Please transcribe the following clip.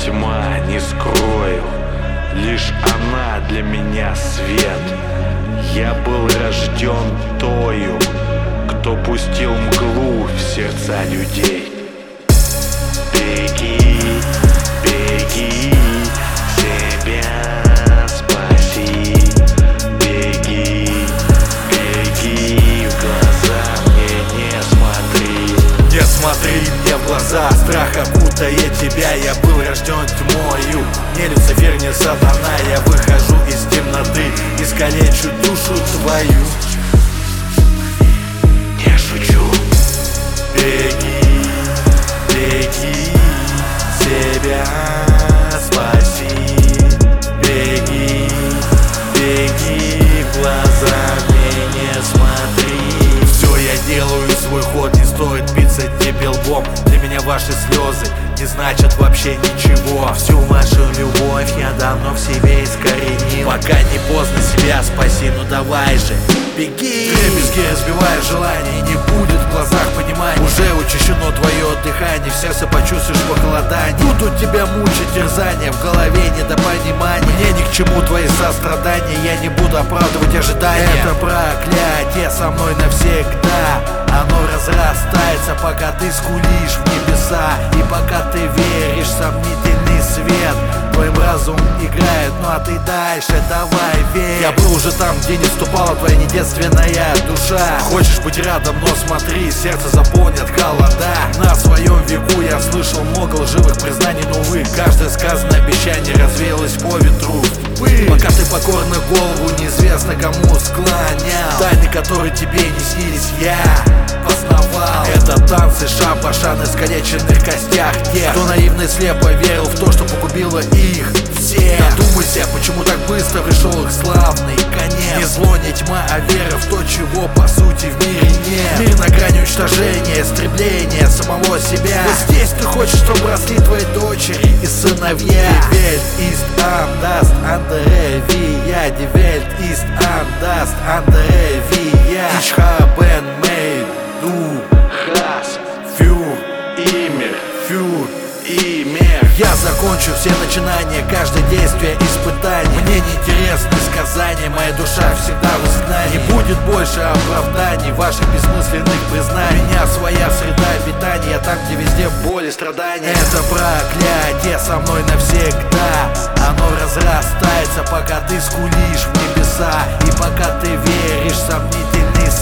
тьма, не скрою, лишь она для меня свет. Я был рожден тою, кто пустил мглу в сердца людей. Беги, беги, себя спаси. Беги, беги, в глаза мне не смотри. Не смотри мне в глаза, страх окутает тебя. Я был рожден тьмою, не Люцифер, не сатана. Я выхожу из темноты, искалечу душу твою. Не шучу. Беги, беги, себя спаси. Беги, беги, в глаза мне не смотри. Все я делаю, свой ход, не стоит биться тебе лбом. Для меня ваши слезы не значат вообще ничего. Всю вашу любовь я давно в себе искоренил. Пока не поздно, себя спаси, ну давай же, беги. Дребезги разбивая желание, не будет в глазах понимания. Уже учащено твое дыхание, в сердце почувствуешь похолодание. Будут тебя мучить терзания, в голове недопонимание. Мне ни к чему твои сострадания, я не буду оправдывать ожидания. Это проклятие со мной навсегда. Оно разрастается, пока ты скулишь в небеса. И пока ты веришь в сомнительный свет, твоим разум играет, ну а ты дальше давай верь. Я был уже там, где не вступала твоя недетственная душа. Хочешь быть рядом, но смотри, сердце заполнят холода. На своем веку я слышал много лживых признаний, но увы, каждое сказанное обещание развеялось по ветру. Пока ты покорно голову неизвестно кому склонял. Тайны, которые тебе не снились, я познавал. Это танцы шабаша на искалеченных костях тех, кто наивно и слепо верил в то, что погубило их всех. Задумайся, почему так быстро пришел их славный конец. Не зло, не тьма, а вера в то, чего по сути в мире нет. Мир на грани уничтожения, истребления самого себя. Вот здесь ты хочешь, чтобы росли твои дочери и сыновья. Die Welt ist anders, andere wie ja. Die Welt ist anders, andere wie ja. Ich habe made, du Хас, für имя, für имя. Я закончу все начинания, каждое действие испытание. Мне неинтересны сказания, моя душа всегда в изгнании. Не будет больше оправданий, ваших бессмысленных признаний. У меня своя среда обитания, я там, где везде боль и страдания. Это проклятие со мной навсегда. Оно разрастается, пока ты скулишь в небеса. И пока ты веришь в сомнительный